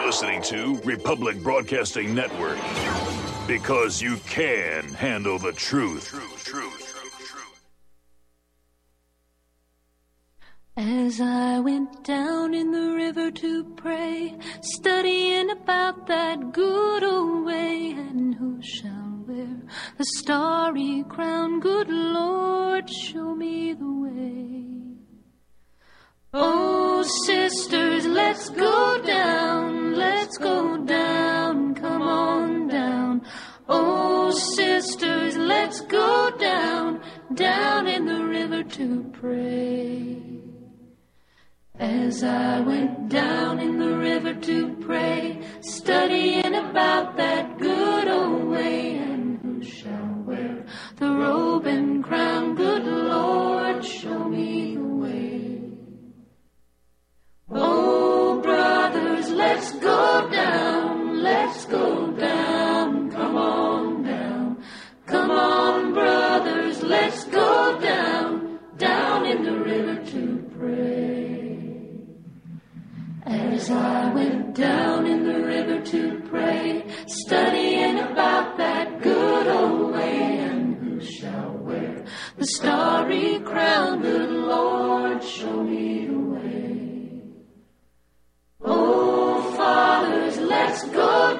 listening to Republic Broadcasting Network. Because you can handle the truth. As I went down in the river to pray, studying about that good old way, and who shall wear the starry crown? Good Lord, show me the way. Oh, sisters, let's go down, come on down. Oh, sisters, let's go down in the river to pray. As I went down in the river to pray, studying about that good old way, and who shall wear the robe and crown? Good Lord, show me the way. Oh, brothers, let's go down, come on down. Come on, brothers, let's go down in the river to pray. As I went down in the river to pray, studying about that good old way, and who shall wear the starry crown? Good Lord, show me the way. Oh, fathers, let's go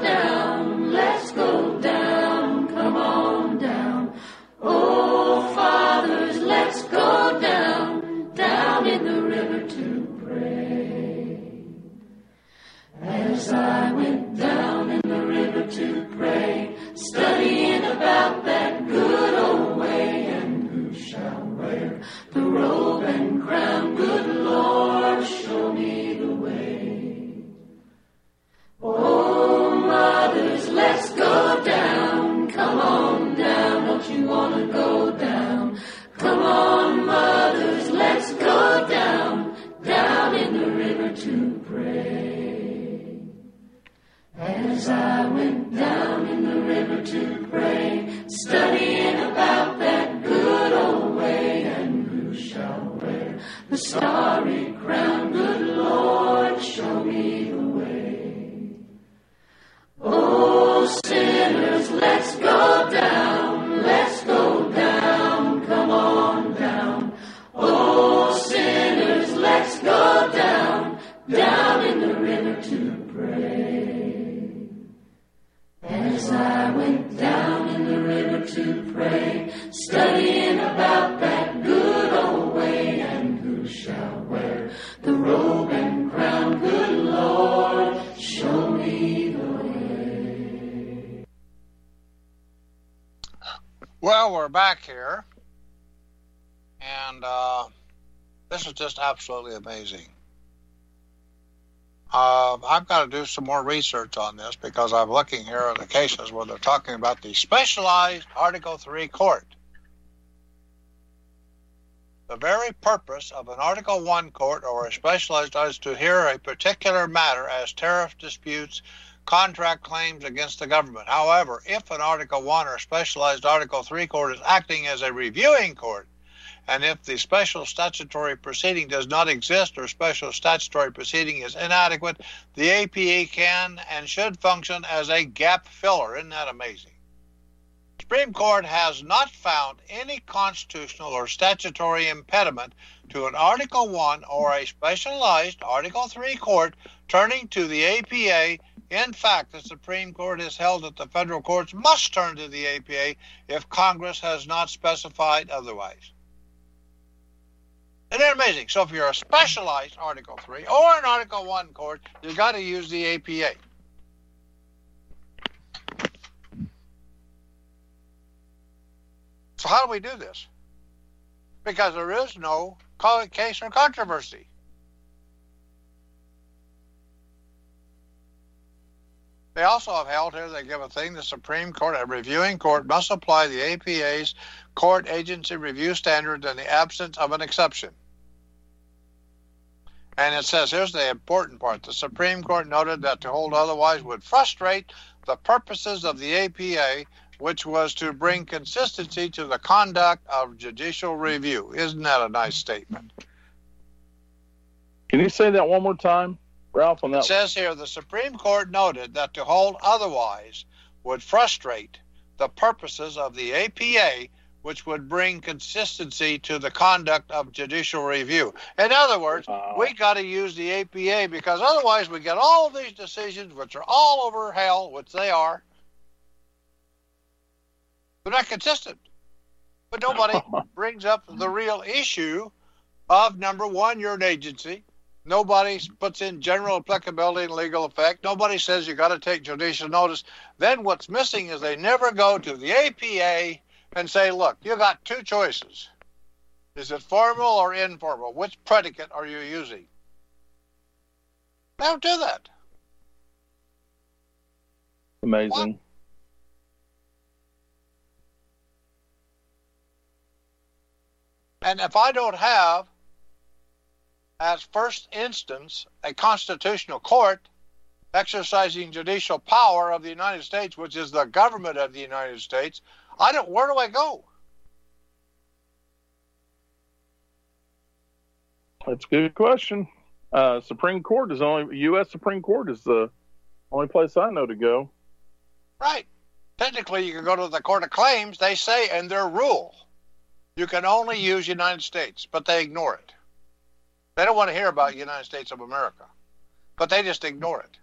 down, come on down. Oh, fathers, let's go down in the river to pray. As I went down in the river to pray, studying about that good old way, and who shall wear the robe and crown? Good Lord, show me the way. Oh, mothers, let's go down, come on down, don't you want to go down? Come on, mothers, let's go down in the river to pray. As I went down in the river to pray, studying about that good old way, and who shall wear the starry crown? Good Lord, show me the way. Oh, sinners, let's go down, come on down. Oh, sinners, let's go down in the river to pray. As I went down in the river to pray, studying about that good old way, and who shall wear the robe and crown? Good Lord, show me the way. Well, we're back here, and this is just absolutely amazing. I've got to do some more research on this, because I'm looking here at the cases where they're talking about the specialized Article 3 court. The very purpose of an Article 1 court or a specialized is to hear a particular matter as tariff disputes, contract claims against the government. However, if an Article 1 or specialized Article 3 court is acting as a reviewing court, and if the special statutory proceeding does not exist or special statutory proceeding is inadequate, the APA can and should function as a gap filler. Isn't that amazing? The Supreme Court has not found any constitutional or statutory impediment to an Article 1 or a specialized Article 3 court turning to the APA. In fact, the Supreme Court has held that the federal courts must turn to the APA if Congress has not specified otherwise. Isn't that amazing? So if you're a specialized Article 3 or an Article 1 court, you've got to use the APA. So how do we do this? Because there is no case or controversy. They also have held here, they give a thing, the Supreme Court, a reviewing court, must apply the APA's court agency review standards in the absence of an exception. And it says, here's the important part, the Supreme Court noted that to hold otherwise would frustrate the purposes of the APA, which was to bring consistency to the conduct of judicial review. Isn't that a nice statement? Can you say that one more time? Ralph, on that. It says here, the Supreme Court noted that to hold otherwise would frustrate the purposes of the APA, which would bring consistency to the conduct of judicial review. In other words, we got to use the APA because otherwise we get all of these decisions, which are all over hell, which they are. They're not consistent. But nobody brings up the real issue of, number one, you're an agency. Nobody puts in general applicability and legal effect. Nobody says you got to take judicial notice. Then what's missing is they never go to the APA and say, look, you got two choices. Is it formal or informal? Which predicate are you using? They don't do that. Amazing. What? And if I don't have, as first instance, a constitutional court exercising judicial power of the United States, which is the government of the United States, where do I go? That's a good question. Supreme Court is U.S. Supreme Court is the only place I know to go. Right. Technically, you can go to the Court of Claims. They say in their rule, you can only use United States, but they ignore it. They don't want to hear about United States of America, but they just ignore it.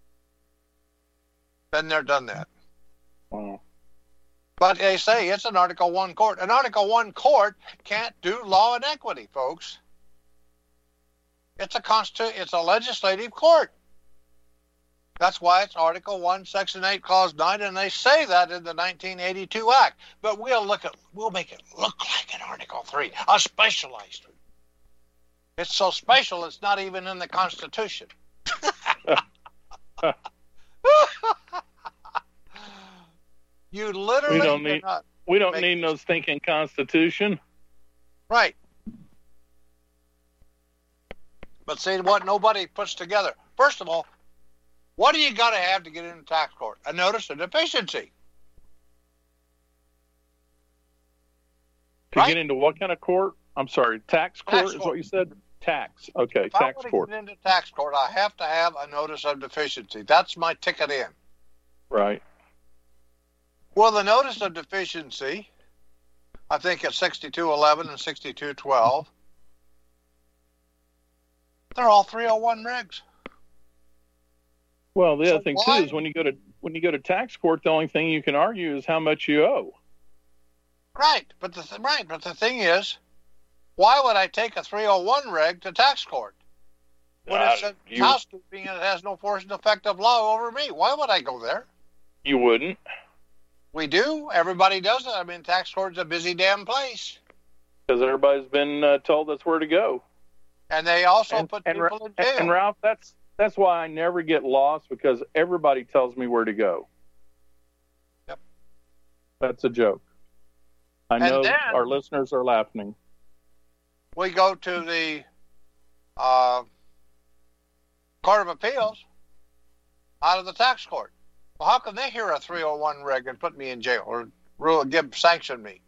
Been there, done that. Wow. But they say it's an Article I court. An Article I court can't do law and equity, folks. It's a legislative court. That's why it's Article I, Section 8, Clause 9, and they say that in the 1982 Act. But we'll make it look like an Article 3, a specialized one. It's so special, it's not even in the Constitution. You literally we don't need no stinking Constitution. Right. But see what nobody puts together. First of all, what do you got to have to get into tax court? A notice of deficiency. To get into what kind of court? I'm sorry, tax court is what you said? Tax. Okay, if tax I court. If I want to get into tax court, I have to have a notice of deficiency. That's my ticket in. Right. Well, the notice of deficiency, I think it's 6211 and 6212. They're all 301 regs. Well, the other thing too is when you go to tax court, the only thing you can argue is how much you owe. Right, but the thing is, why would I take a 301 reg to tax court when it's housekeeping and it has no force and effect of law over me? Why would I go there? You wouldn't. We do. Everybody does it. I mean, tax court's a busy damn place. Because everybody's been told that's where to go. And they also put people in jail. And Ralph, that's why I never get lost, because everybody tells me where to go. Yep. That's a joke. I know our listeners are laughing. We go to the Court of Appeals out of the tax court. Well, how can they hear a 301 reg and put me in jail or sanction me?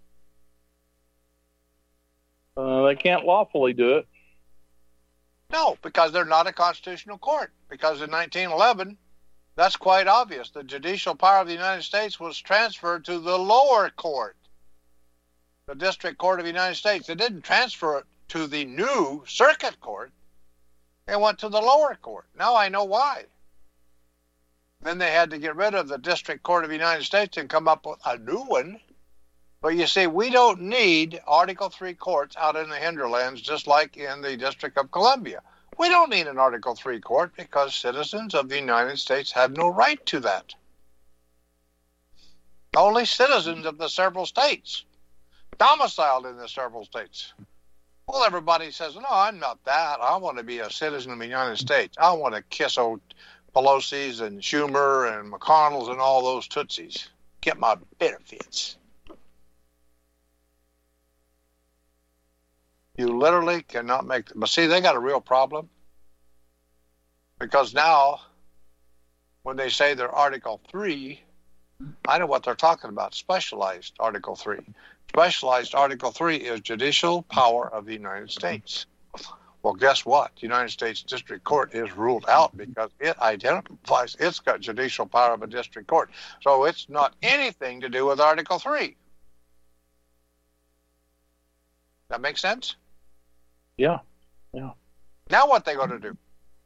They can't lawfully do it. No, because they're not a constitutional court. Because in 1911, that's quite obvious. The judicial power of the United States was transferred to the lower court, the District Court of the United States. They didn't transfer it to the new circuit court. They went to the lower court. Now I know why. Then they had to get rid of the District Court of the United States and come up with a new one. But you see, we don't need Article III courts out in the hinterlands, just like in the District of Columbia. We don't need an Article III court because citizens of the United States have no right to that. Only citizens of the several states, domiciled in the several states. Well, everybody says, no, I'm not that. I want to be a citizen of the United States. I want to kiss old Pelosi's and Schumer and McConnell's and all those tootsies. Get my benefits. You literally cannot make them. But see, they got a real problem. Because now, when they say they're Article 3, I know what they're talking about. Specialized Article 3. Specialized Article 3 is judicial power of the United States. Well, guess what? The United States District Court is ruled out because it identifies it's got judicial power of a district court. So it's not anything to do with Article 3. That makes sense? Yeah. Now what they going to do?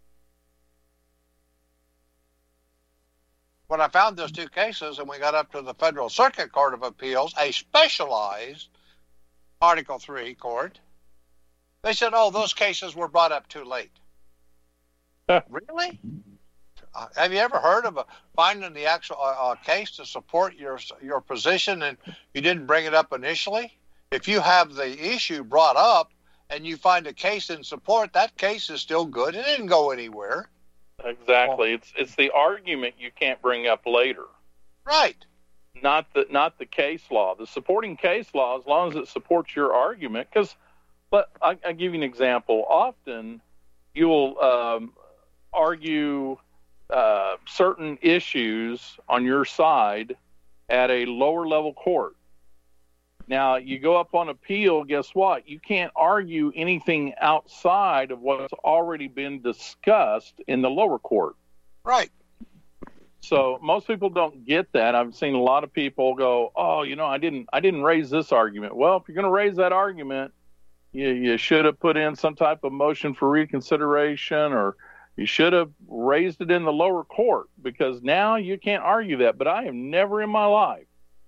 When I found those two cases and we got up to the Federal Circuit Court of Appeals, a specialized Article 3 court, they said, oh, those cases were brought up too late. Really? Have you ever heard of finding the actual case to support your position and you didn't bring it up initially? If you have the issue brought up and you find a case in support, that case is still good. It didn't go anywhere. Exactly. It's the argument you can't bring up later. Right. Not the case law. The supporting case law, as long as it supports your argument, because I'll give you an example. Often you will argue certain issues on your side at a lower level court. Now, you go up on appeal, guess what? You can't argue anything outside of what's already been discussed in the lower court. Right. So most people don't get that. I've seen a lot of people go, oh, I didn't raise this argument. Well, if you're going to raise that argument, you should have put in some type of motion for reconsideration, or you should have raised it in the lower court, because now you can't argue that. But I have never in my life,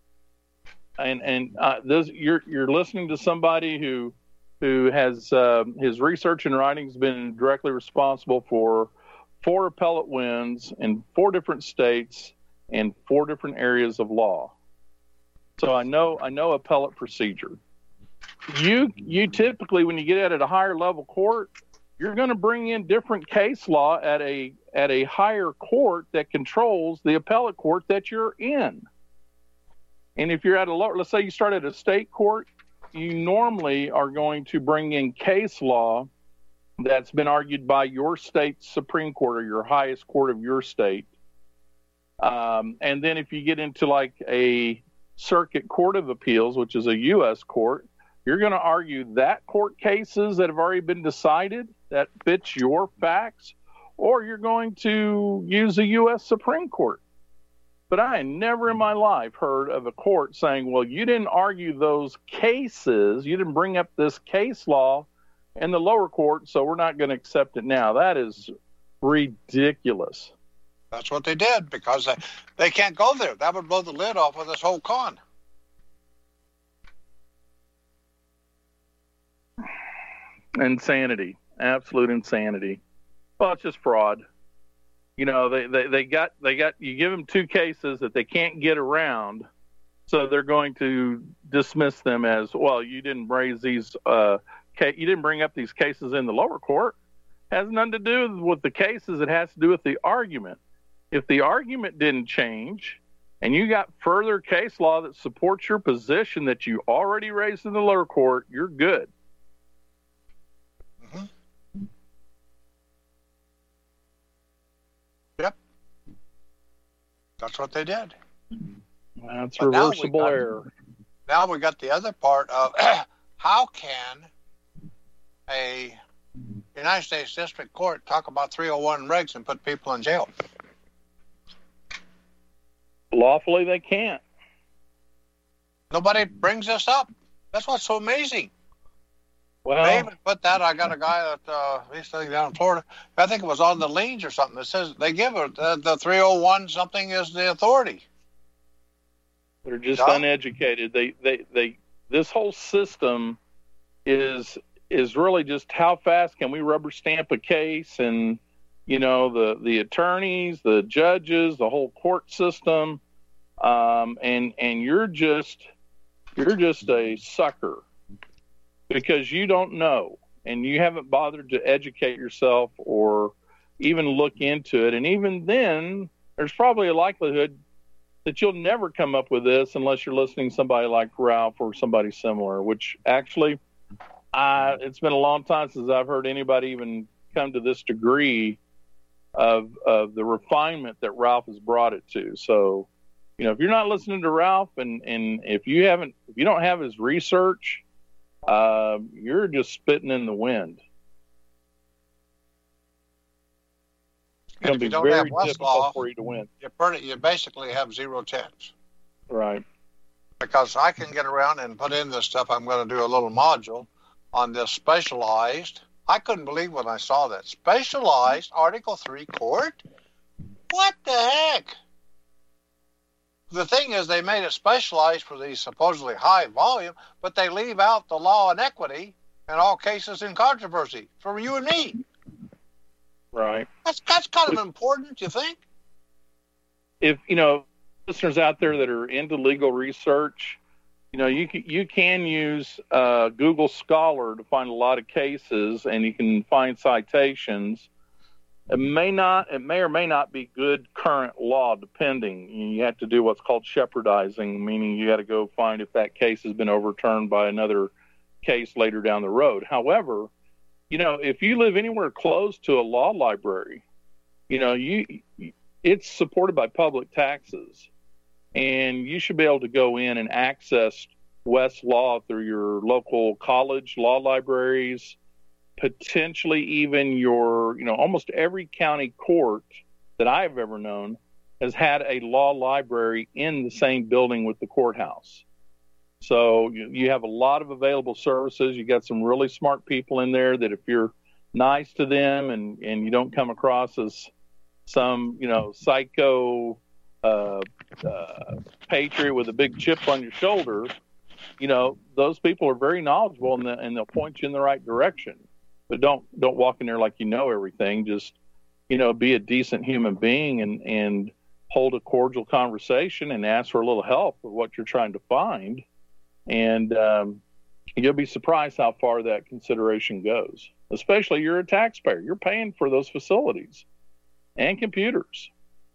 you're listening to somebody who has his research and writing's been directly responsible for 4 appellate wins in 4 different states and 4 different areas of law. So I know appellate procedure. You typically, when you get at a higher level court, you're going to bring in different case law at a higher court that controls the appellate court that you're in. And if you're at a lower, let's say you start at a state court, you normally are going to bring in case law that's been argued by your state Supreme Court or your highest court of your state. And then if you get into like a circuit court of appeals, which is a U.S. court, you're going to argue that court cases that have already been decided that fits your facts, or you're going to use a U.S. Supreme Court. But I never in my life heard of a court saying, well, you didn't argue those cases, you didn't bring up this case law in the lower court, so we're not going to accept it now. That is ridiculous. That's what they did, because they can't go there. That would blow the lid off of this whole con. Insanity. Absolute insanity. Well, it's just fraud. They got you give them 2 cases that they can't get around, so they're going to dismiss them as, well, you didn't raise these you didn't bring up these cases in the lower court. It has nothing to do with the cases. It has to do with the argument. If the argument didn't change and you got further case law that supports your position that you already raised in the lower court, you're good. Mm-hmm. Yep. That's what they did. That's reversible error. Now we got the other part of how can a United States District Court talk about 301 regs and put people in jail? Lawfully, they can't. Nobody brings this up. That's what's so amazing. Well, they even put that. I got a guy that he's sitting down in Florida. I think it was on the liens or something. It says they give it the 301 something is the authority. They're just uneducated. They this whole system is really just how fast can we rubber stamp a case, and the attorneys, the judges, the whole court system, and you're just a sucker because you don't know and you haven't bothered to educate yourself or even look into it. And even then, there's probably a likelihood that you'll never come up with this unless you're listening to somebody like Ralph or somebody similar, which actually it's been a long time since I've heard anybody even come to this degree of the refinement that Ralph has brought it to. So, if you're not listening to Ralph and if you don't have his research, you're just spitting in the wind. It's going to be very difficult for you to win. You basically have 0 chance. Right. Because I can get around and put in this stuff. I'm going to do a little module on this specialized. I couldn't believe when I saw that. Specialized Article 3 court? What the heck? The thing is, they made it specialized for these supposedly high volume, but they leave out the law and equity in all cases in controversy for you and me. Right. That's kind of important, you think? If, listeners out there that are into legal research, you can use Google Scholar to find a lot of cases, and you can find citations. It may or may not be good current law, depending. You have to do what's called shepherdizing, meaning you got to go find if that case has been overturned by another case later down the road. However, if you live anywhere close to a law library, it's supported by public taxes, and you should be able to go in and access Westlaw through your local college law libraries, potentially even your, almost every county court that I've ever known has had a law library in the same building with the courthouse. So you have a lot of available services. You got some really smart people in there that if you're nice to them and you don't come across as some, psycho patriot with a big chip on your shoulder, those people are very knowledgeable and they'll point you in the right direction. But don't walk in there like you know everything. Just, be a decent human being and hold a cordial conversation and ask for a little help with what you're trying to find. And you'll be surprised how far that consideration goes. Especially you're a taxpayer. You're paying for those facilities and computers.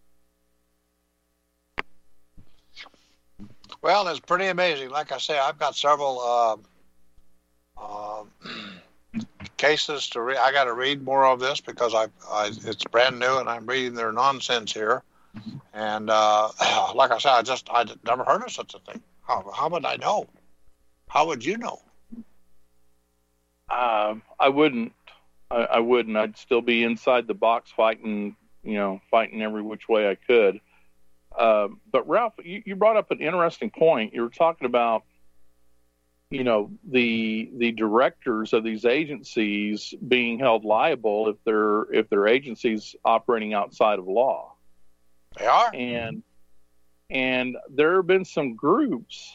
Well, it's pretty amazing. Like I say, I've got several cases to read. I got to read more of this because it's brand new and I'm reading their nonsense here. And like I said, I never heard of such a thing. How would I know? How would you know? I wouldn't. I wouldn't. I'd still be inside the box fighting every which way I could. But Ralph, you brought up an interesting point. You were talking about, the directors of these agencies being held liable if their agencies operating outside of law. They are. And there have been some groups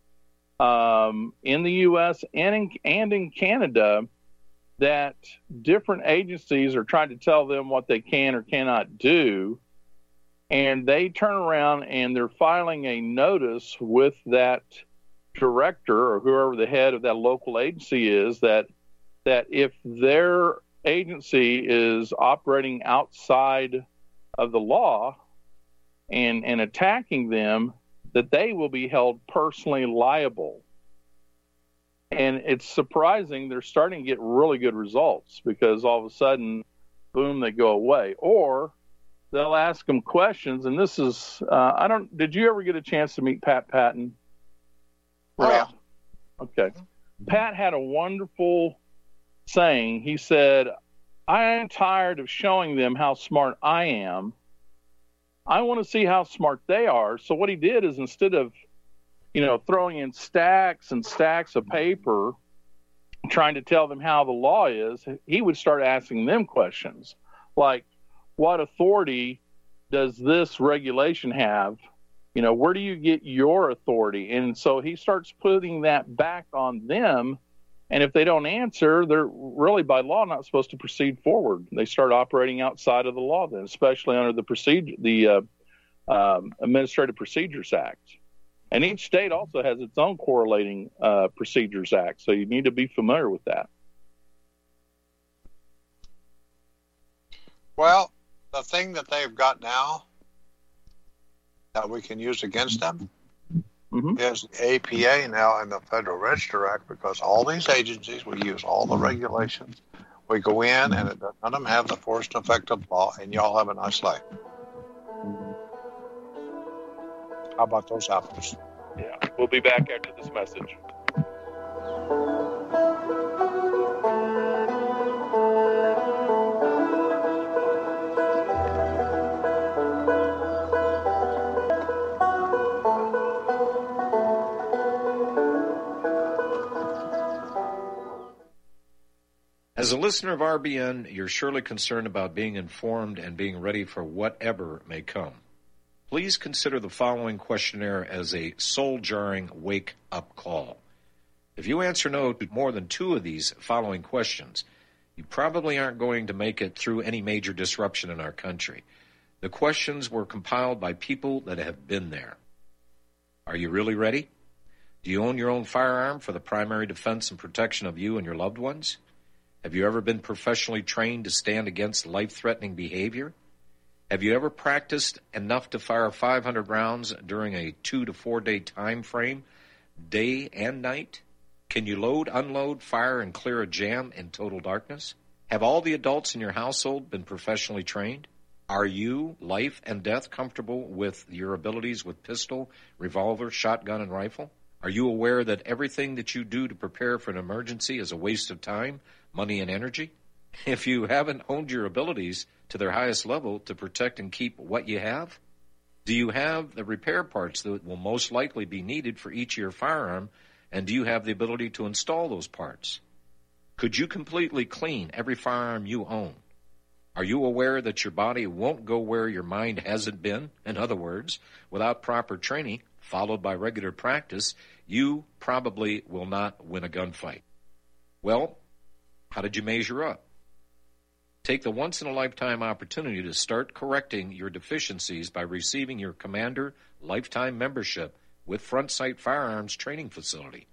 in the U.S. and in Canada that different agencies are trying to tell them what they can or cannot do, and they turn around and they're filing a notice with that director or whoever the head of that local agency is that if their agency is operating outside of the law and attacking them, that they will be held personally liable. And it's surprising they're starting to get really good results because all of a sudden, boom, they go away. Or they'll ask them questions. And this is, did you ever get a chance to meet Pat Patton? Oh, yeah. Okay. Pat had a wonderful saying. He said, I am tired of showing them how smart I am. I want to see how smart they are. So what he did is instead of, throwing in stacks and stacks of paper, trying to tell them how the law is, he would start asking them questions like, what authority does this regulation have? Where do you get your authority? And so he starts putting that back on them. And if they don't answer, they're really by law not supposed to proceed forward. They start operating outside of the law then, especially under the Administrative Procedures Act. And each state also has its own correlating Procedures Act, so you need to be familiar with that. Well, the thing that they've got now that we can use against them is the APA now and the Federal Register Act, because all these agencies, we use all the regulations. We go in and none of them have the force and effect of law, and y'all have a nice life. How about those apples? Yeah, we'll be back after this message. As a listener of RBN, you're surely concerned about being informed and being ready for whatever may come. Please consider the following questionnaire as a soul-jarring wake-up call. If you answer no to more than 2 of these following questions, you probably aren't going to make it through any major disruption in our country. The questions were compiled by people that have been there. Are you really ready? Do you own your own firearm for the primary defense and protection of you and your loved ones? Have you ever been professionally trained to stand against life-threatening behavior? Have you ever practiced enough to fire 500 rounds during a 2 to 4 day time frame, day and night? Can you load, unload, fire, and clear a jam in total darkness? Have all the adults in your household been professionally trained? Are you, life and death, comfortable with your abilities with pistol, revolver, shotgun, and rifle? Are you aware that everything that you do to prepare for an emergency is a waste of time, money, and energy? If you haven't honed your abilities to their highest level to protect and keep what you have, do you have the repair parts that will most likely be needed for each of your firearm, and do you have the ability to install those parts? Could you completely clean every firearm you own? Are you aware that your body won't go where your mind hasn't been? In other words, without proper training, followed by regular practice, you probably will not win a gunfight. Well, how did you measure up? Take the once-in-a-lifetime opportunity to start correcting your deficiencies by receiving your Commander Lifetime Membership with Front Sight Firearms Training Facility.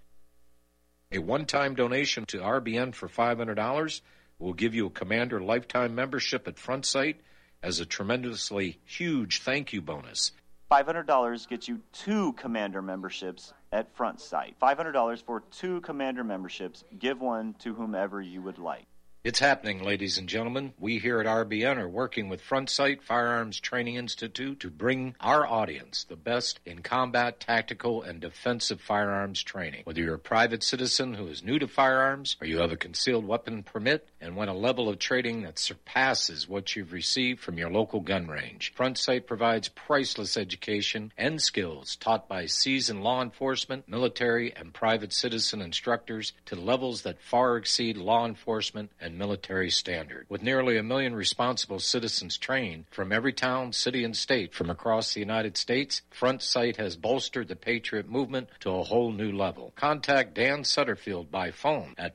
A one-time donation to RBN for $500 will give you a Commander Lifetime Membership at Front Sight as a tremendously huge thank you bonus. $500 gets you 2 Commander memberships at Front Sight. $500 for 2 Commander memberships. Give one to whomever you would like. It's happening, ladies and gentlemen. We here at RBN are working with Front Sight Firearms Training Institute to bring our audience the best in combat, tactical, and defensive firearms training. Whether you're a private citizen who is new to firearms, or you have a concealed weapon permit and want a level of training that surpasses what you've received from your local gun range, Front Sight provides priceless education and skills taught by seasoned law enforcement, military, and private citizen instructors to levels that far exceed law enforcement and military standard. With nearly 1 million responsible citizens trained from every town, city, and state from across the United States, Front Sight has bolstered the Patriot movement to a whole new level. Contact Dan Sutterfield by phone at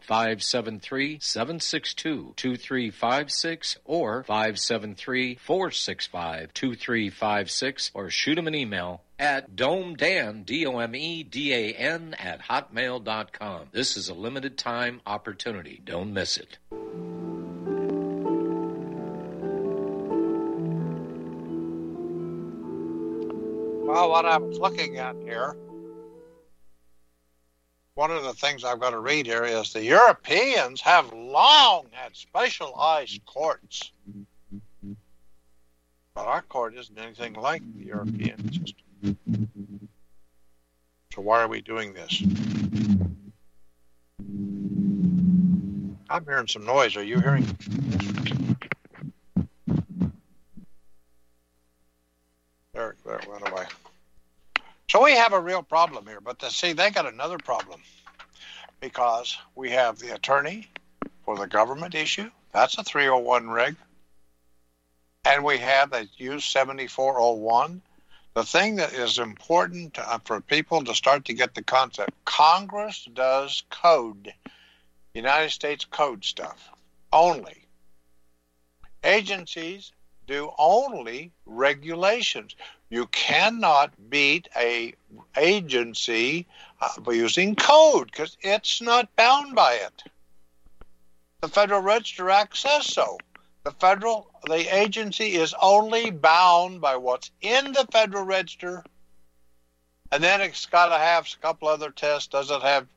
573-762-2356 or 573-465-2356 or shoot him an email at domedan, DOMEDAN, at hotmail.com. This is a limited time opportunity. Don't miss it. Well, what I was looking at here, one of the things I've got to read here is the Europeans have long had specialized courts. But our court isn't anything like the European system. So why are we doing this? I'm hearing some noise. Are you hearing? There it went away. So we have a real problem here. But see, they got another problem. Because we have the attorney for the government issue. That's a 301 reg. And we have the U-7401. The thing that is important for people to start to get the concept, Congress does code, United States code stuff, only. Agencies do only regulations. You cannot beat a agency by using code because it's not bound by it. The Federal Register Act says so. The agency is only bound by what's in the Federal Register, and then it's got to have a couple other tests. Does it have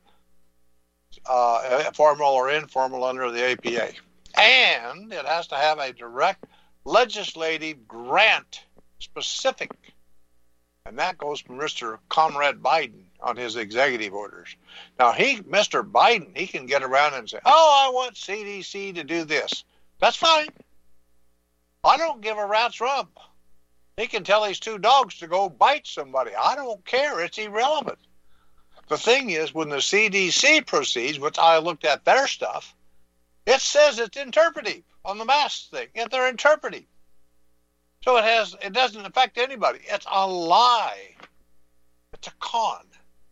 formal or informal under the APA? And it has to have a direct legislative grant specific. And that goes from Mr. Comrade Biden on his executive orders. Now, Mr. Biden, he can get around and say, oh, I want CDC to do this. That's fine. I don't give a rat's rump. He can tell his 2 dogs to go bite somebody. I don't care. It's irrelevant. The thing is, when the CDC proceeds, which I looked at their stuff, It says it's interpretive on the mask thing. Yet they're interpretive. So it doesn't affect anybody. It's a lie. It's a con.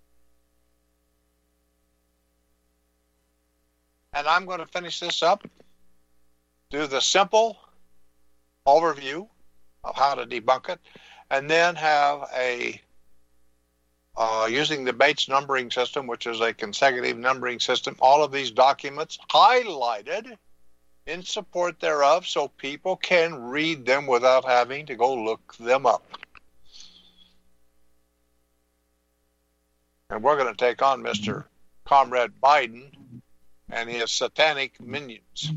And I'm going to finish this up, do the simple overview of how to debunk it, and then have using the Bates numbering system, which is a consecutive numbering system, all of these documents highlighted in support thereof so people can read them without having to go look them up. And we're going to take on Mr. Comrade Biden and his satanic minions.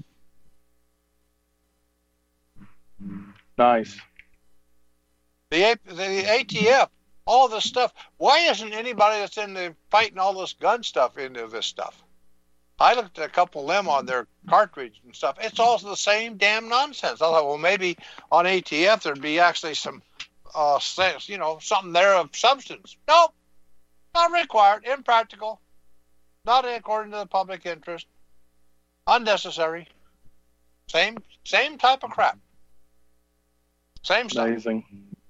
Nice. The ATF, all this stuff. Why isn't anybody that's in the fighting all this gun stuff into this stuff? I looked at a couple of them on their cartridge and stuff. It's all the same damn nonsense. I thought, well, maybe on ATF there'd be actually some, something there of substance. Nope, not required, impractical, not according to the public interest, unnecessary. Same type of crap. Same stuff. Amazing.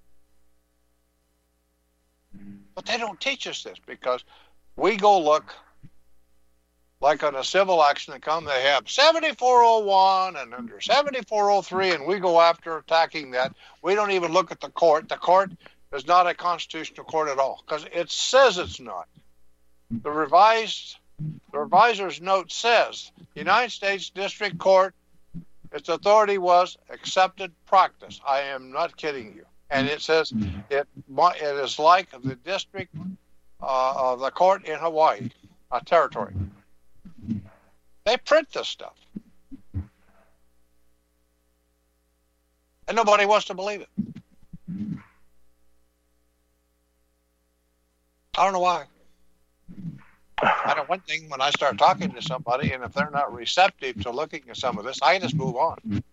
But they don't teach us this because we go look. Like on a civil action that come, they have 7401 and under 7403, and we go after attacking that. We don't even look at the court. The court is not a constitutional court at all because it says it's not. The reviser's note says the United States District Court, its authority was accepted practice. I am not kidding you. And it says it is like the district of the court in Hawaii, a territory. They print this stuff. And nobody wants to believe it. I don't know why. I know one thing, when I start talking to somebody, and if they're not receptive to looking at some of this, I just move on.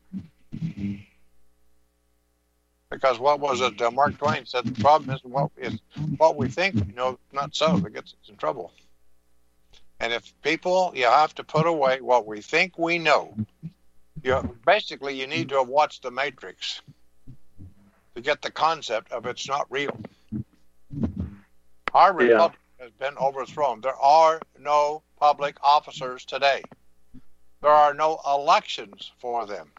Because what was it? Mark Twain said the problem is what we think we know, not so. That gets us in trouble. And if people, you have to put away what we think we know. Basically, you need to have watched The Matrix to get the concept of it's not real. Our republic has been overthrown. There are no public officers today. There are no elections for them.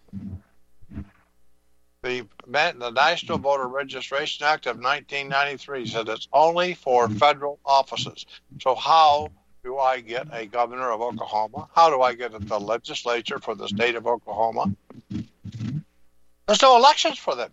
The National Voter Registration Act of 1993 said it's only for federal offices. So how do I get a governor of Oklahoma? How do I get the legislature for the state of Oklahoma? There's no elections for them.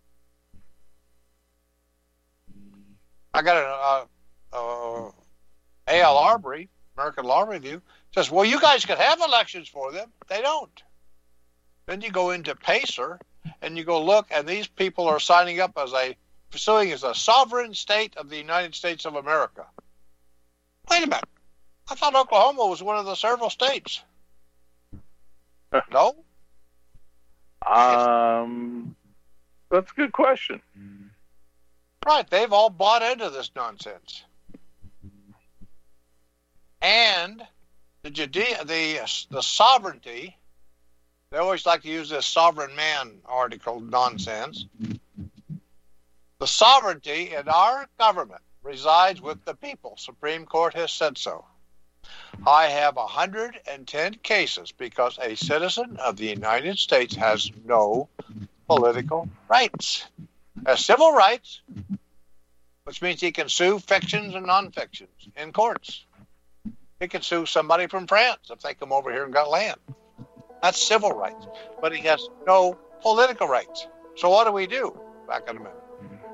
I got an A.L. Arbery, American Law Review, says, well, you guys could have elections for them. They don't. Then you go into PACER, and you go look, and these people are signing up pursuing as a sovereign state of the United States of America. Wait a minute. I thought Oklahoma was one of the several states. No? That's a good question. Right. They've all bought into this nonsense. And the sovereignty, they always like to use this sovereign man article nonsense. The sovereignty in our government resides with the people. Supreme Court has said so. I have 110 cases because a citizen of the United States has no political rights. Has civil rights, which means he can sue fictions and non-fictions in courts. He can sue somebody from France if they come over here and got land. That's civil rights. But he has no political rights. So what do we do? Back in a minute.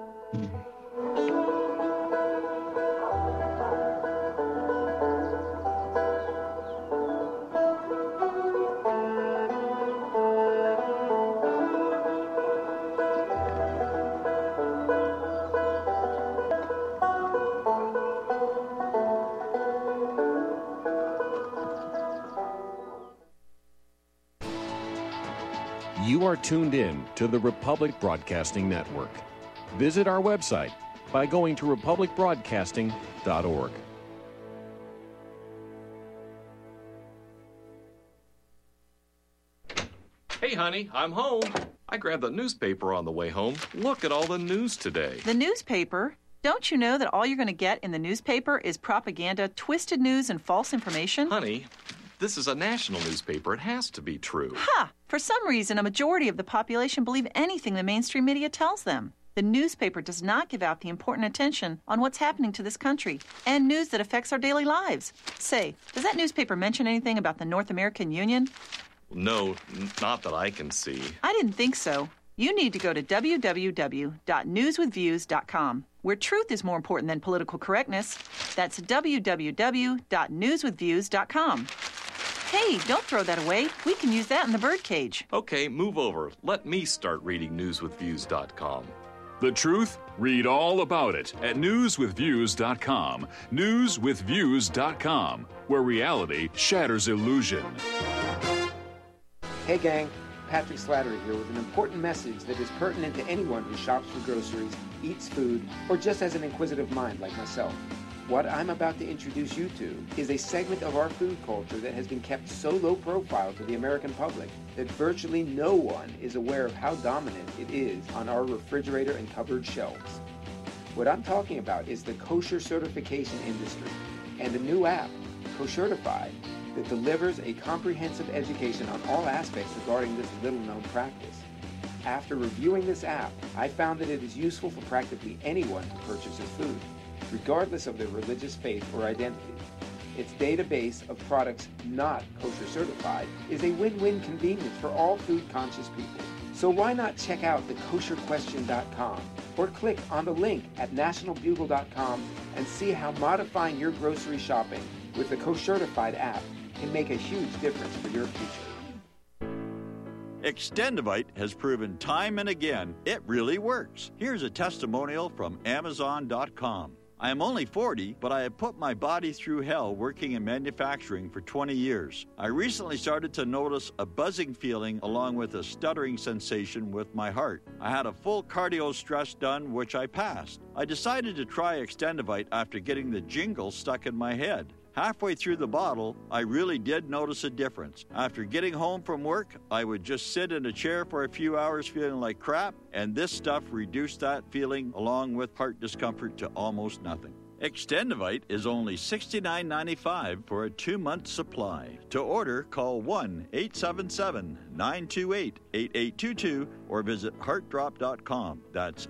You are tuned in to the Republic Broadcasting Network. Visit our website by going to republicbroadcasting.org. Hey, honey, I'm home. I grabbed the newspaper on the way home. Look at all the news today. The newspaper? Don't you know that all you're going to get in the newspaper is propaganda, twisted news, and false information? Honey, this is a national newspaper. It has to be true. Ha! For some reason, a majority of the population believe anything the mainstream media tells them. The newspaper does not give out the important attention on what's happening to this country and news that affects our daily lives. Say, does that newspaper mention anything about the North American Union? No, not that I can see. I didn't think so. You need to go to www.newswithviews.com, where truth is more important than political correctness. That's www.newswithviews.com. Hey, don't throw that away. We can use that in the birdcage. Okay, move over. Let me start reading newswithviews.com. The truth? Read all about it at newswithviews.com. Newswithviews.com, where reality shatters illusion. Hey gang, Patrick Slattery here with an important message that is pertinent to anyone who shops for groceries, eats food, or just has an inquisitive mind like myself. What I'm about to introduce you to is a segment of our food culture that has been kept so low profile to the American public that virtually no one is aware of how dominant it is on our refrigerator and cupboard shelves. What I'm talking about is the kosher certification industry and a new app, Koshertified, that delivers a comprehensive education on all aspects regarding this little-known practice. After reviewing this app, I found that it is useful for practically anyone who purchases food, regardless of their religious faith or identity. Its database of products not kosher certified is a win-win convenience for all food-conscious people. So why not check out the kosherquestion.com or click on the link at nationalbugle.com and see how modifying your grocery shopping with the Koshertified app can make a huge difference for your future. Extendivite has proven time and again it really works. Here's a testimonial from Amazon.com. I am only 40, but I have put my body through hell working in manufacturing for 20 years. I recently started to notice a buzzing feeling along with a stuttering sensation with my heart. I had a full cardio stress done, which I passed. I decided to try Extendivite after getting the jingle stuck in my head. Halfway through the bottle, I really did notice a difference. After getting home from work, I would just sit in a chair for a few hours feeling like crap, and this stuff reduced that feeling along with heart discomfort to almost nothing. Extendivite is only $69.95 for a 2-month supply. To order, call 1-877-928-8822 or visit heartdrop.com. That's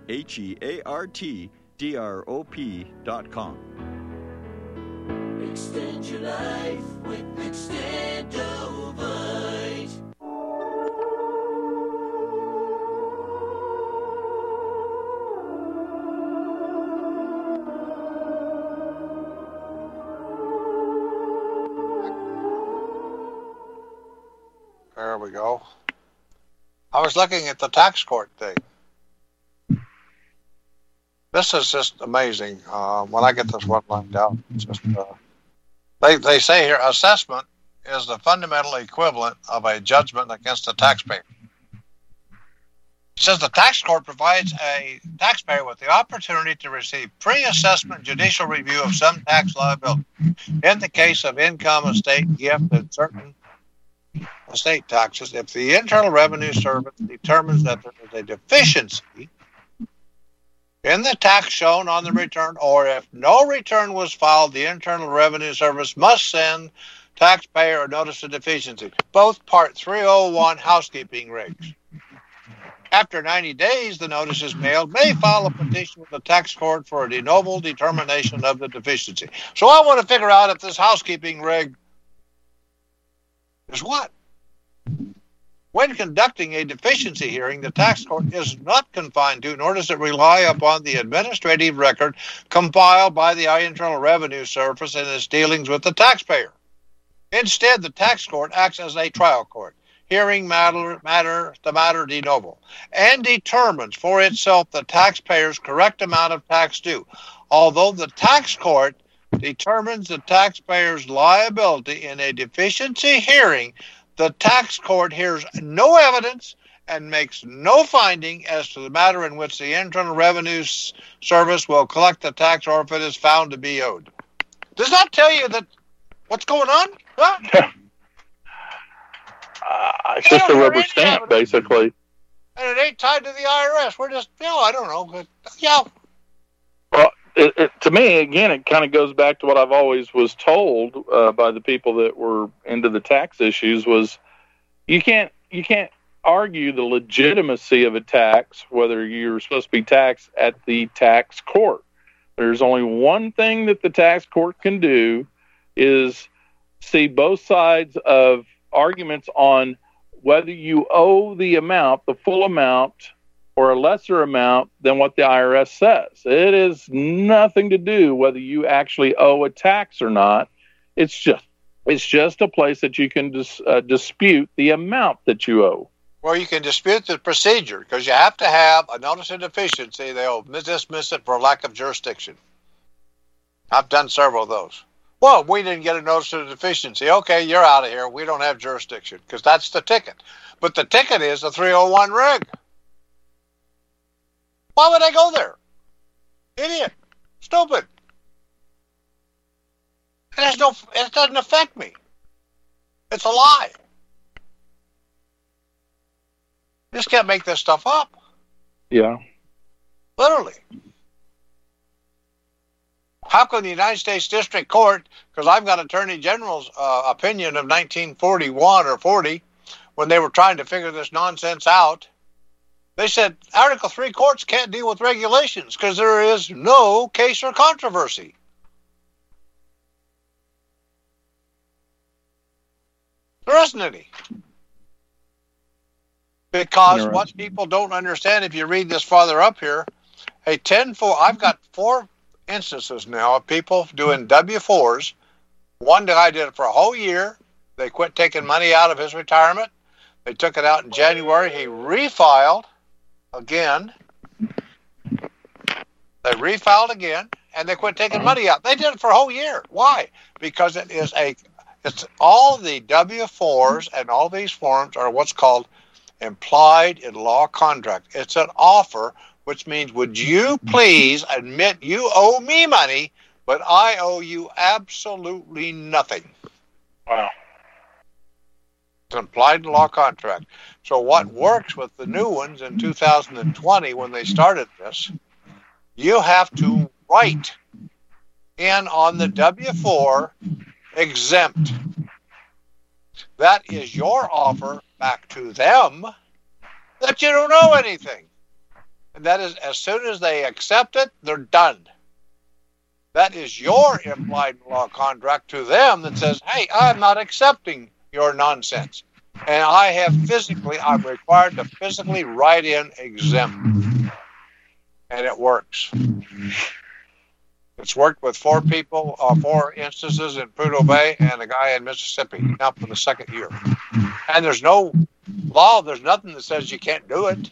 HEARTDROP.com. Extend your life with Extendovite. There we go. I was looking at the tax court thing. This is just amazing. When I get this one lined out, it's just they say here assessment is the fundamental equivalent of a judgment against the taxpayer. It says the tax court provides a taxpayer with the opportunity to receive pre-assessment judicial review of some tax liability. In the case of income, estate, gift, and certain estate taxes, if the Internal Revenue Service determines that there is a deficiency in the tax shown on the return, or if no return was filed, the Internal Revenue Service must send taxpayer a notice of deficiency. Both Part 301 housekeeping regs. After 90 days, the notice is mailed, may file a petition with the tax court for a de novo determination of the deficiency. So I want to figure out if this housekeeping reg is what? When conducting a deficiency hearing, the tax court is not confined to, nor does it rely upon the administrative record compiled by the Internal Revenue Service in its dealings with the taxpayer. Instead, the tax court acts as a trial court, hearing the matter de novo, and determines for itself the taxpayer's correct amount of tax due. Although the tax court determines the taxpayer's liability in a deficiency hearing, the tax court hears no evidence and makes no finding as to the matter in which the Internal Revenue Service will collect the tax or if it is found to be owed. Does that tell you that what's going on? Huh? It's just a rubber stamp, basically. And it ain't tied to the IRS. We're just, I don't know. But, yeah. Well, to me, again, it kind of goes back to what I've always was told by the people that were into the tax issues was you can't argue the legitimacy of a tax, whether you're supposed to be taxed at the tax court. There's only one thing that the tax court can do is see both sides of arguments on whether you owe the amount, the full amount, or a lesser amount than what the IRS says. It is nothing to do whether you actually owe a tax or not. It's just a place that you can dispute the amount that you owe. Well, you can dispute the procedure because you have to have a notice of deficiency. They'll dismiss it for lack of jurisdiction. I've done several of those. Well, we didn't get a notice of deficiency. Okay, you're out of here. We don't have jurisdiction because that's the ticket. But the ticket is a 301 rig. Why would I go there? Idiot. Stupid. It doesn't affect me. It's a lie. You just can't make this stuff up. Yeah. Literally. How can the United States District Court, because I've got Attorney General's opinion of 1941 or 40, when they were trying to figure this nonsense out, they said Article 3 courts can't deal with regulations because there is no case or controversy. There isn't any. Because what people don't understand, if you read this farther up here, I've got 4 instances now of people doing W-4s. One guy did it for a whole year. They quit taking money out of his retirement. They took it out in January. He refiled again. They refiled again, and they quit taking money out. They did it for a whole year. Why? Because it's all the W-4s and all these forms are what's called implied in law contract. It's an offer, which means, would you please admit you owe me money, but I owe you absolutely nothing. Wow. It's an implied in law contract. So what works with the new ones in 2020 when they started this, you have to write in on the W-4 exempt. That is your offer back to them that you don't owe anything. And that is, as soon as they accept it, they're done. That is your implied law contract to them that says, hey, I'm not accepting your nonsense. And I'm required to physically write in exempt. And it works. It's worked with 4 people, 4 instances in Prudhoe Bay and a guy in Mississippi now for the 2nd year. And there's no law, there's nothing that says you can't do it.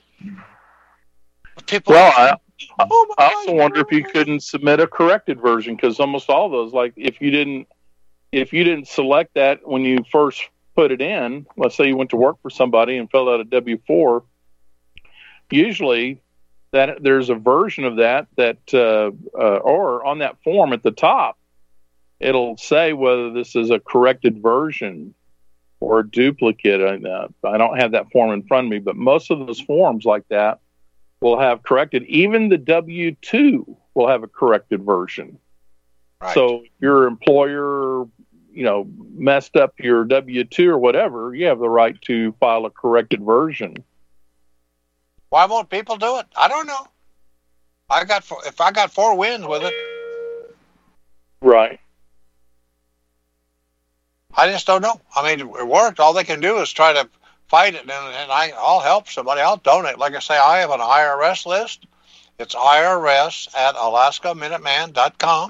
I also wonder if you couldn't submit a corrected version, because almost all of those, like if you didn't select that when you first put it in, let's say you went to work for somebody and filled out a W-4, usually that there's a version of that or on that form at the top, it'll say whether this is a corrected version or a duplicate. I don't have that form in front of me, but most of those forms like that will have corrected. Even the W-2 will have a corrected version. Right. So if your employer, messed up your W-2 or whatever, you have the right to file a corrected version. Why won't people do it? I don't know. If I got 4 wins with it. Right. I just don't know. I mean, it worked. All they can do is try to fight it, and I'll help somebody. I'll donate. Like I say, I have an IRS list. It's IRS@AlaskaMinuteman.com.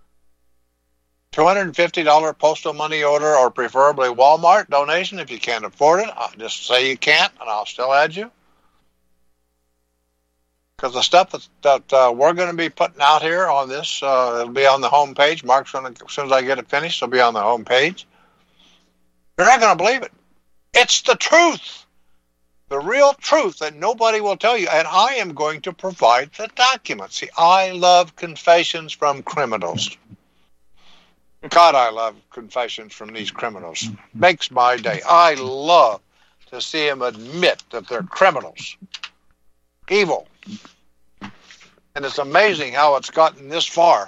$250 postal money order, or preferably Walmart donation if you can't afford it. I'll just say you can't, and I'll still add you. Because the stuff that we're going to be putting out here on this, it'll be on the home page. Mark's going to, as soon as I get it finished, it'll be on the home page. You're not going to believe it. It's the truth. The real truth that nobody will tell you. And I am going to provide the documents. See, I love confessions from criminals. God, I love confessions from these criminals. Makes my day. I love to see them admit that they're criminals. Evil. And it's amazing how it's gotten this far.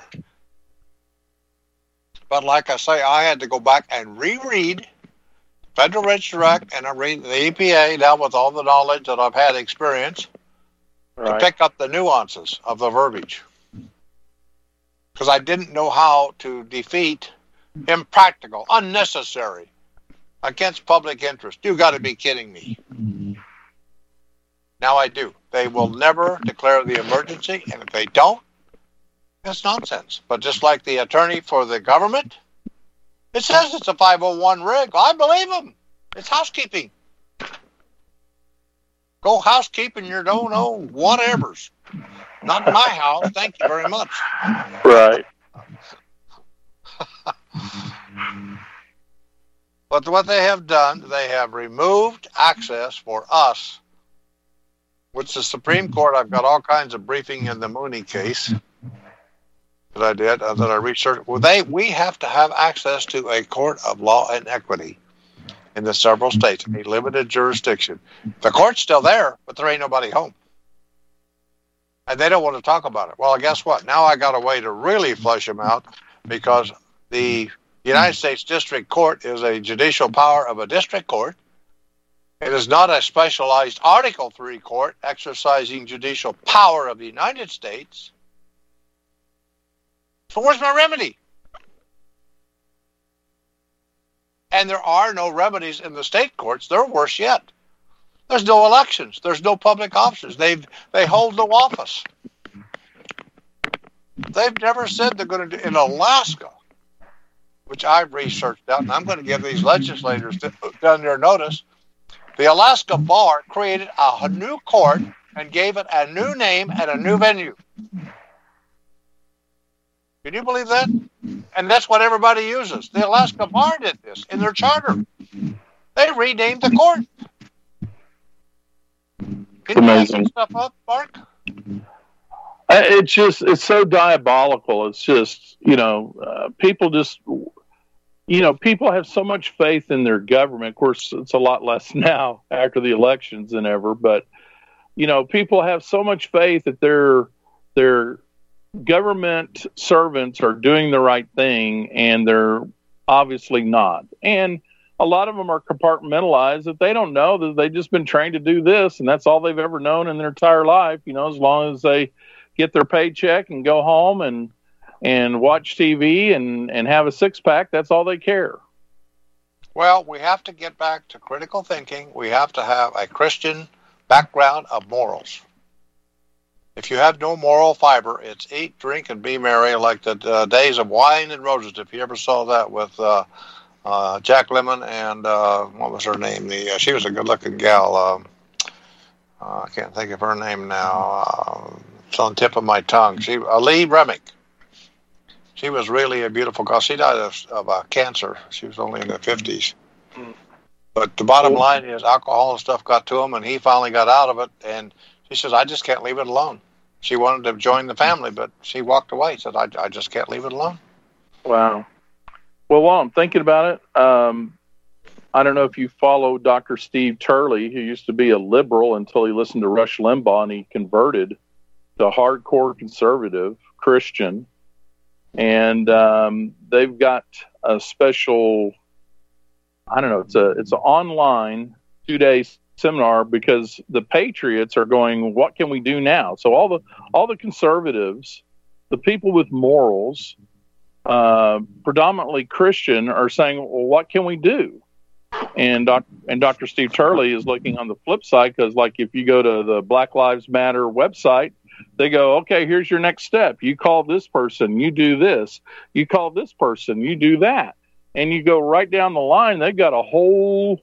But like I say, I had to go back and reread Federal Register Act, and I read the EPA now with all the knowledge that I've had experience to pick up the nuances of the verbiage. Because I didn't know how to defeat impractical, unnecessary, against public interest. You got to be kidding me. Now I do. They will never declare the emergency, and if they don't, it's nonsense. But just like the attorney for the government, it says it's a 501 rig. I believe him. It's housekeeping. Go housekeeping your own whatevers. Not in my house. Thank you very much. Right. But what they have done, they have removed access for us, which the Supreme Court, I've got all kinds of briefing in the Mooney case that I did, that I researched. Well, we have to have access to a court of law and equity in the several states, a limited jurisdiction. The court's still there, but there ain't nobody home. And they don't want to talk about it. Well, guess what? Now I got a way to really flush them out, because the United States District Court is a judicial power of a district court. It is not a specialized Article III court exercising judicial power of the United States. So where's my remedy? And there are no remedies in the state courts. They're worse yet. There's no elections. There's no public offices. They hold no office. They've never said they're going to do in Alaska, which I've researched out, and I'm going to give these legislators down their notice. The Alaska Bar created a new court and gave it a new name and a new venue. Can you believe that? And that's what everybody uses. The Alaska Bar did this in their charter. They renamed the court. Can you make this stuff up, Mark? It's so diabolical. It's just, people just, people have so much faith in their government. Of course, it's a lot less now after the elections than ever, but, people have so much faith that their government servants are doing the right thing, and they're obviously not. And a lot of them are compartmentalized, that they don't know that they've just been trained to do this, and that's all they've ever known in their entire life. As long as they get their paycheck and go home and watch TV and have a six-pack, that's all they care. Well, we have to get back to critical thinking. We have to have a Christian background of morals. If you have no moral fiber, it's eat, drink, and be merry, like the days of wine and roses. If you ever saw that with Jack Lemmon and what was her name? She was a good-looking gal. I can't think of her name now. It's on the tip of my tongue. Lee Remick. She was really a beautiful girl. She died of cancer. She was only in the 50s. But the bottom line is alcohol and stuff got to him, and he finally got out of it. And she says, I just can't leave it alone. She wanted to join the family, but she walked away. She said, I just can't leave it alone. Wow. Well, while I'm thinking about it, I don't know if you follow Dr. Steve Turley, who used to be a liberal until he listened to Rush Limbaugh, and he converted to hardcore conservative Christian. And they've got a special, I don't know, it's an online 2-day seminar, because the patriots are going, what can we do now? So all the conservatives, the people with morals, predominantly Christian, are saying, well, what can we do? And Dr. Steve Turley is looking on the flip side, because like if you go to the Black Lives Matter website, they go, okay, here's your next step. You call this person, you do this. You call this person, you do that. And you go right down the line. They've got a whole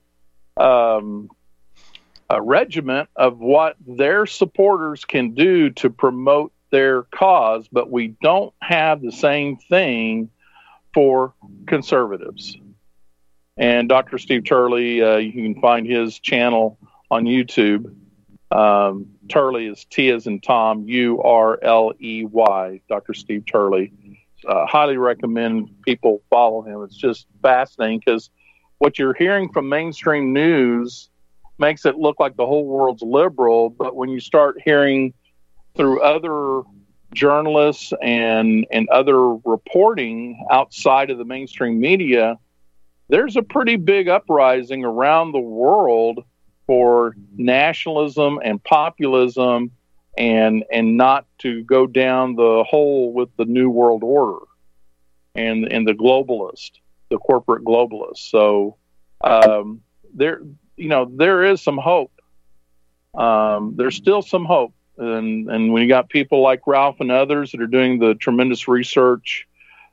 a regiment of what their supporters can do to promote their cause, but we don't have the same thing for conservatives. And Dr. Steve Turley, you can find his channel on YouTube. Turley is T as in Tom, Urley, Dr. Steve Turley. highly recommend people follow him. It's just fascinating because what you're hearing from mainstream news makes it look like the whole world's liberal, but when you start hearing through other journalists and other reporting outside of the mainstream media, there's a pretty big uprising around the world for nationalism and populism and not to go down the hole with the New World Order and the the corporate globalists. So there is some hope. There's still some hope. And when you got people like Ralph and others that are doing the tremendous research,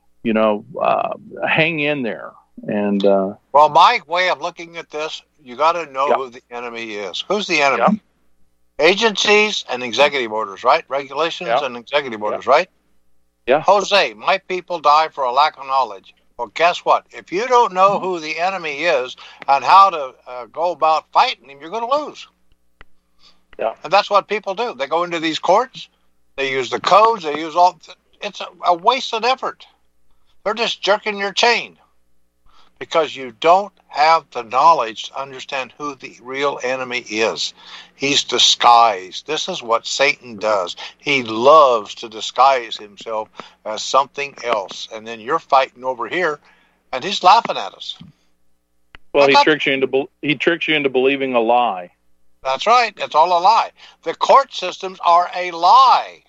hang in there. And well, my way of looking at this, you got to know who the enemy is. Who's the enemy? Yep. Agencies and executive orders, right? Regulations and executive orders, right? Yeah. Jose, my people die for a lack of knowledge. Well, guess what? If you don't know who the enemy is and how to go about fighting him, you're going to lose. Yeah. And that's what people do. They go into these courts. They use the codes. They use all. It's a wasted effort. They're just jerking your chain because you don't have the knowledge to understand who the real enemy is. He's disguised. This is what Satan does. He loves to disguise himself as something else. And then you're fighting over here, and he's laughing at us. Well, he tricks you into believing a lie. That's right. It's all a lie. The court systems are a lie.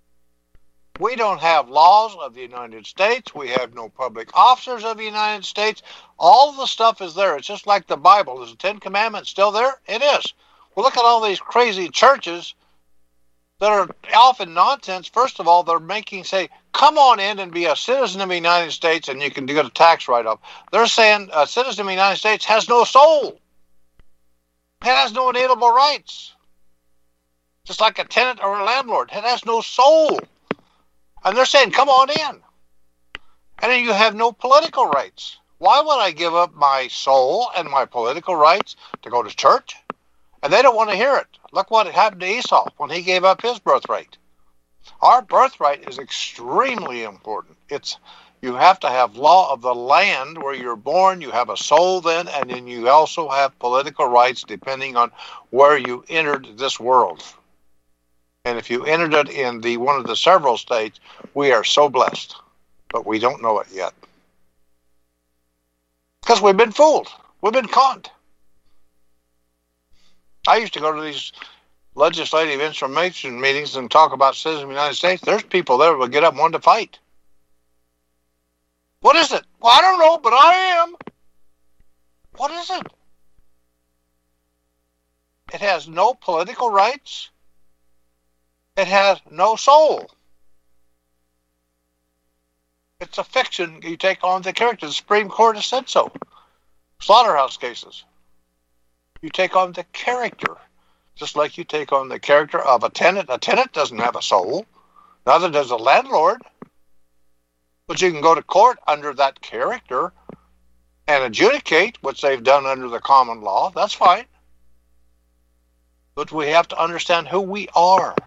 We don't have laws of the United States. We have no public officers of the United States. All the stuff is there. It's just like the Bible. Is the Ten Commandments still there? It is. Well, look at all these crazy churches that are often nonsense. First of all, they're say, come on in and be a citizen of the United States and you can get a tax write-off. They're saying a citizen of the United States has no soul. It has no inalienable rights. Just like a tenant or a landlord. It has no soul. And they're saying, come on in. And then you have no political rights. Why would I give up my soul and my political rights to go to church? And they don't want to hear it. Look what happened to Esau when he gave up his birthright. Our birthright is extremely important. You have to have law of the land where you're born. You have a soul then, and then you also have political rights depending on where you entered this world. And if you entered it in one of the several states, we are so blessed. But we don't know it yet. Because we've been fooled. We've been conned. I used to go to these legislative information meetings and talk about citizens of the United States. There's people there who will get up and want to fight. What is it? Well, I don't know, but I am. What is it? It has no political rights. It has no soul. It's a fiction. You take on the character. The Supreme Court has said so. Slaughterhouse cases. You take on the character. Just like you take on the character of a tenant. A tenant doesn't have a soul. Neither does a landlord. But you can go to court under that character and adjudicate, which they've done under the common law. That's fine. But we have to understand who we are.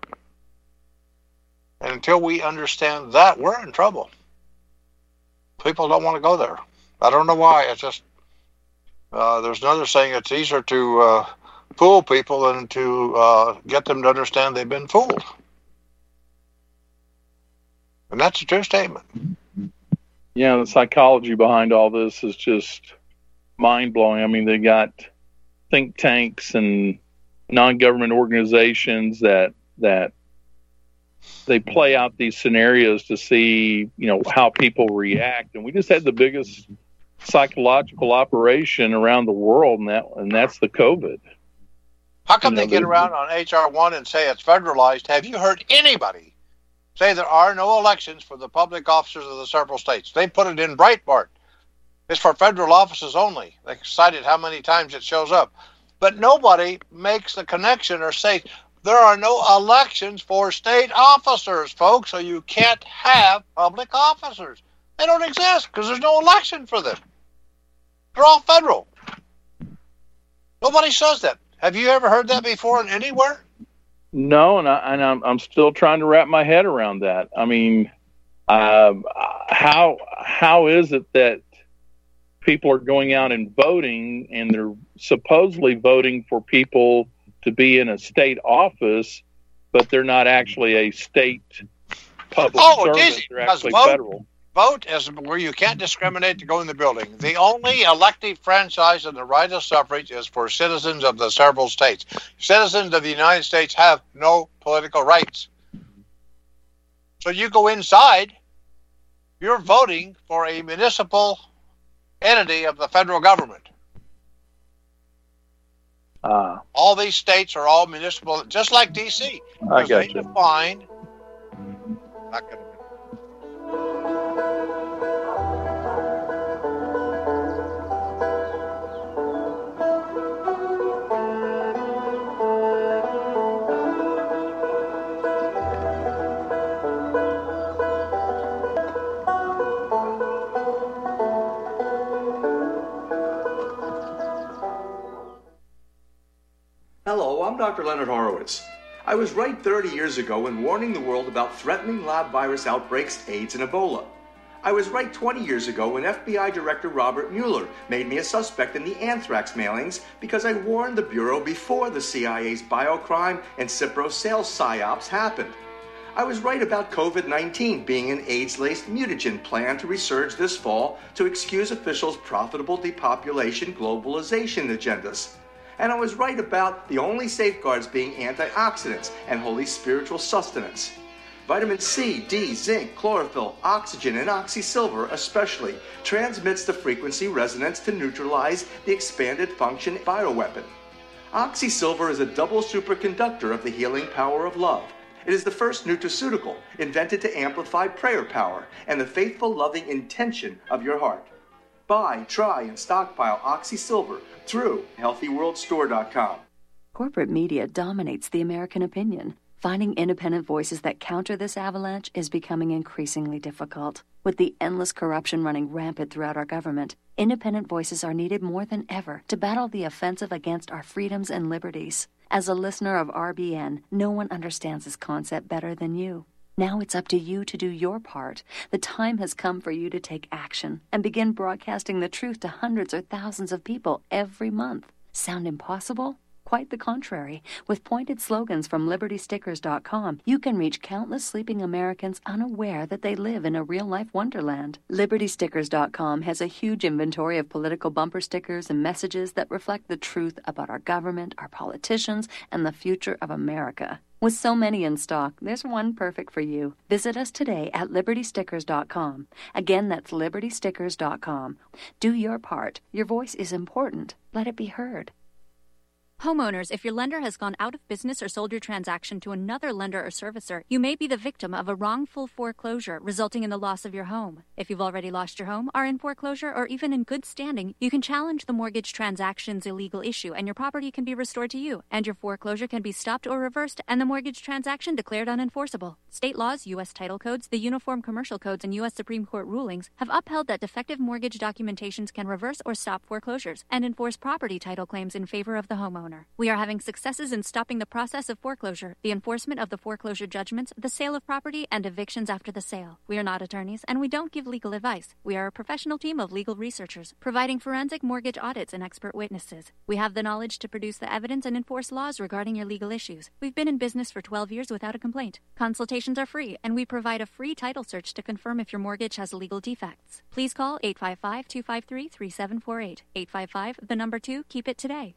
And until we understand that, we're in trouble. People don't want to go there. I don't know why. It's just, there's another saying, it's easier to fool people than to get them to understand they've been fooled. And that's a true statement. Yeah, the psychology behind all this is just mind-blowing. I mean, they got think tanks and non-government organizations that they play out these scenarios to see, how people react. And we just had the biggest psychological operation around the world, and that's the COVID. How come they get around on H.R. 1 and say it's federalized? Have you heard anybody say there are no elections for the public officers of the several states? They put it in Breitbart. It's for federal offices only. They cited how many times it shows up. But nobody makes the connection or say there are no elections for state officers, folks, so you can't have public officers. They don't exist because there's no election for them. They're all federal. Nobody says that. Have you ever heard that before anywhere? No, and I'm still trying to wrap my head around that. I mean, How is it that people are going out and voting, and they're supposedly voting for people to be in a state office, but they're not actually a state public servant? They're actually federal. Vote is where you can't discriminate to go in the building. The only elective franchise in the right of suffrage is for citizens of the several states. Citizens of the United States have no political rights. So you go inside, you're voting for a municipal entity of the federal government. All these states are all municipal, just like D.C. I got you. Define. Not gonna. Hello, I'm Dr. Leonard Horowitz. I was right 30 years ago in warning the world about threatening lab virus outbreaks, AIDS, and Ebola. I was right 20 years ago when FBI Director Robert Mueller made me a suspect in the anthrax mailings because I warned the Bureau before the CIA's biocrime and Cipro sales psyops happened. I was right about COVID-19 being an AIDS-laced mutagen plan to resurge this fall to excuse officials' profitable depopulation globalization agendas. And I was right about the only safeguards being antioxidants and holy spiritual sustenance. Vitamin C, D, zinc, chlorophyll, oxygen, and oxysilver especially transmits the frequency resonance to neutralize the expanded function bioweapon. Oxysilver is a double superconductor of the healing power of love. It is the first nutraceutical invented to amplify prayer power and the faithful, loving intention of your heart. Buy, try, and stockpile Oxysilver through HealthyWorldStore.com. Corporate media dominates the American opinion. Finding independent voices that counter this avalanche is becoming increasingly difficult. With the endless corruption running rampant throughout our government, independent voices are needed more than ever to battle the offensive against our freedoms and liberties. As a listener of RBN, no one understands this concept better than you. Now it's up to you to do your part. The time has come for you to take action and begin broadcasting the truth to hundreds or thousands of people every month. Sound impossible? Quite the contrary. With pointed slogans from LibertyStickers.com, you can reach countless sleeping Americans unaware that they live in a real-life wonderland. LibertyStickers.com has a huge inventory of political bumper stickers and messages that reflect the truth about our government, our politicians, and the future of America. With so many in stock, there's one perfect for you. Visit us today at LibertyStickers.com. Again, that's LibertyStickers.com. Do your part. Your voice is important. Let it be heard. Homeowners, if your lender has gone out of business or sold your transaction to another lender or servicer, you may be the victim of a wrongful foreclosure resulting in the loss of your home. If you've already lost your home, are in foreclosure, or even in good standing, you can challenge the mortgage transaction's illegal issue and your property can be restored to you, and your foreclosure can be stopped or reversed and the mortgage transaction declared unenforceable. State laws, U.S. title codes, the Uniform Commercial Codes, and U.S. Supreme Court rulings have upheld that defective mortgage documentations can reverse or stop foreclosures and enforce property title claims in favor of the homeowner. We are having successes in stopping the process of foreclosure, the enforcement of the foreclosure judgments, the sale of property, and evictions after the sale. We are not attorneys, and we don't give legal advice. We are a professional team of legal researchers, providing forensic mortgage audits and expert witnesses. We have the knowledge to produce the evidence and enforce laws regarding your legal issues. We've been in business for 12 years without a complaint. Consultations are free, and we provide a free title search to confirm if your mortgage has legal defects. Please call 855-253-3748. 855, 2, keep it today.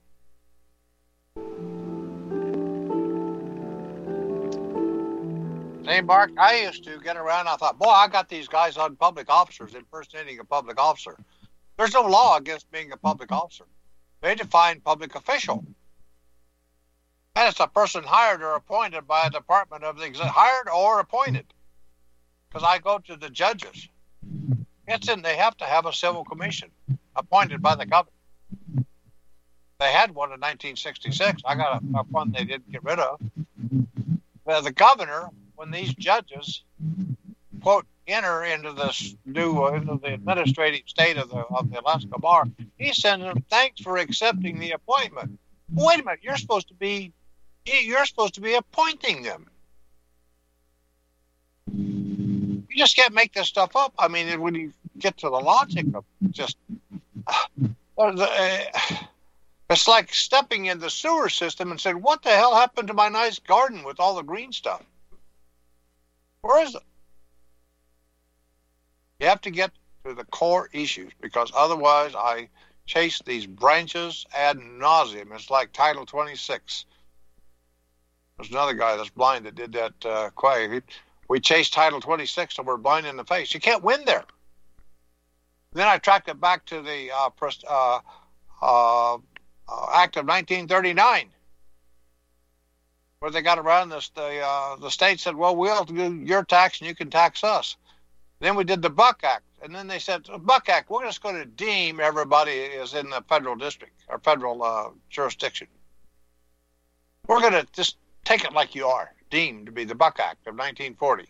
Hey, Mark, I used to get around, I thought, boy, I got these guys on public officers, impersonating a public officer. There's no law against being a public officer. They define public official. And it's a person hired or appointed by a department of the hired or appointed. Because I go to the judges. They have to have a civil commission appointed by the governor. They had one in 1966. I got a one they didn't get rid of. The governor, when these judges, quote, enter into this new into the administrative state of the Alaska Bar, he sends them thanks for accepting the appointment. Wait a minute, you're supposed to be appointing them. You just can't make this stuff up. I mean, when you get to the logic of just... it's like stepping in the sewer system and saying, what the hell happened to my nice garden with all the green stuff? Where is it? You have to get to the core issues, because otherwise I chase these branches ad nauseum. It's like Title 26. There's another guy that's blind that did that quite. We chase Title 26 and we're blind in the face. You can't win there. Then I tracked it back to the Act of 1939, where they got around this. The state said, well, we'll do your tax and you can tax us. Then we did the Buck Act, and then they said, Buck Act, we're just going to deem everybody is in the federal district or federal jurisdiction. We're going to just take it like you are, deemed to be the Buck Act of 1940.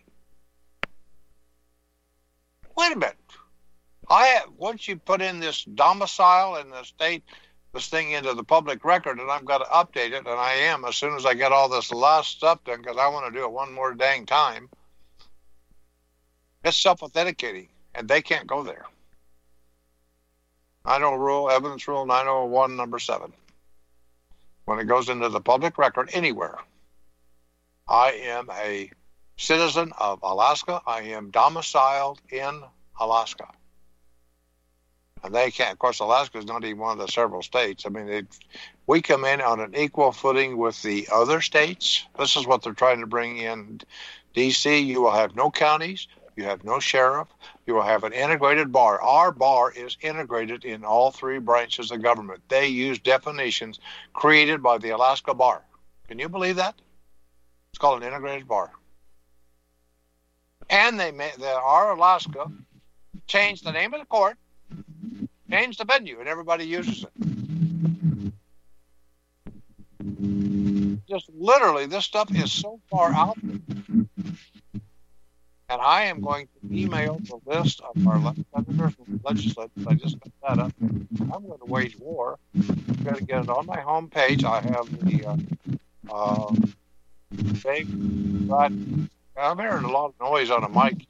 Wait a minute. Once you put in this domicile in the state, this thing into the public record, and I've got to update it, and I am as soon as I get all this last stuff done, because I want to do it one more dang time. It's self-authenticating, and they can't go there. Evidence Rule 901, number 7. When it goes into the public record anywhere, I am a citizen of Alaska. I am domiciled in Alaska. And they can't. Of course, Alaska is not even one of the several states. I mean, we come in on an equal footing with the other states. This is what they're trying to bring in D.C. You will have no counties. You have no sheriff. You will have an integrated bar. Our bar is integrated in all 3 branches of government. They use definitions created by the Alaska Bar. Can you believe that? It's called an integrated bar. And our Alaska changed the name of the court, changed the venue, and everybody uses it. Just literally, this stuff is so far out there. And I am going to email the list of our senators and legislators. I just got that up. I'm going to wage war. I'm going to get it on my home page. I have the thing. I'm hearing a lot of noise on a mic.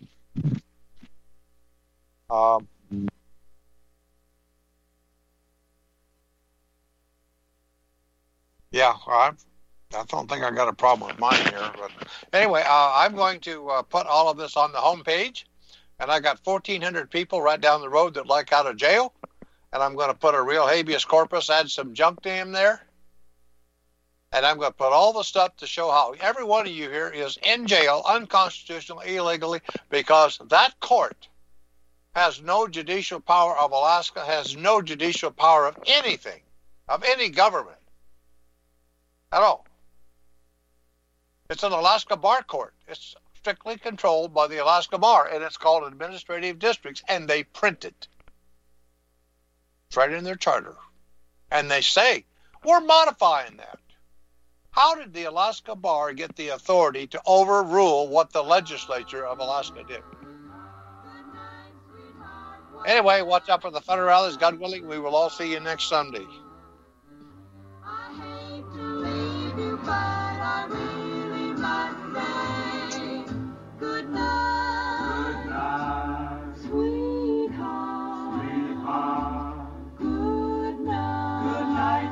Yeah, I don't think I got a problem with mine here. But anyway, I'm going to put all of this on the home page. And I got 1,400 people right down the road that like out of jail. And I'm going to put a real habeas corpus, add some junk name there. And I'm going to put all the stuff to show how every one of you here is in jail, unconstitutionally, illegally, because that court has no judicial power of Alaska, has no judicial power of anything, of any government at all. It's an Alaska Bar Court. It's strictly controlled by the Alaska Bar, and it's called administrative districts, and they print it. It's right in their charter. And they say, we're modifying that. How did the Alaska Bar get the authority to overrule what the legislature of Alaska did? Anyway, watch out for the federalists. God willing, we will all see you next Sunday. Good night, sweetheart. Good night,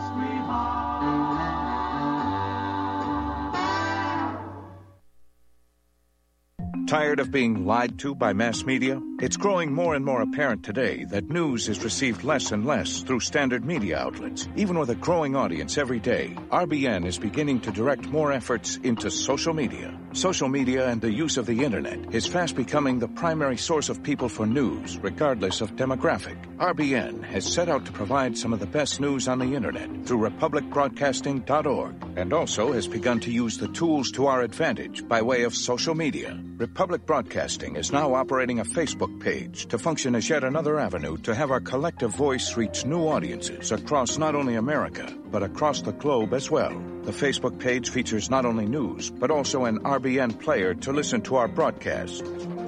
sweetheart. Tired of being lied to by mass media? It's growing more and more apparent today that news is received less and less through standard media outlets. Even with a growing audience every day, RBN is beginning to direct more efforts into social media. Social media and the use of the internet is fast becoming the primary source of people for news, regardless of demographic. RBN has set out to provide some of the best news on the internet through republicbroadcasting.org, and also has begun to use the tools to our advantage by way of social media. Republic Broadcasting is now operating a Facebook page to function as yet another avenue to have our collective voice reach new audiences across not only America, but across the globe as well. The Facebook page features not only news, but also an RBN player to listen to our broadcasts.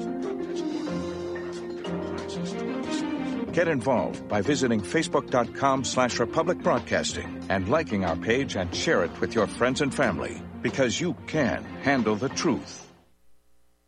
Get involved by visiting facebook.com/Republic Broadcasting and liking our page and share it with your friends and family, because you can handle the truth.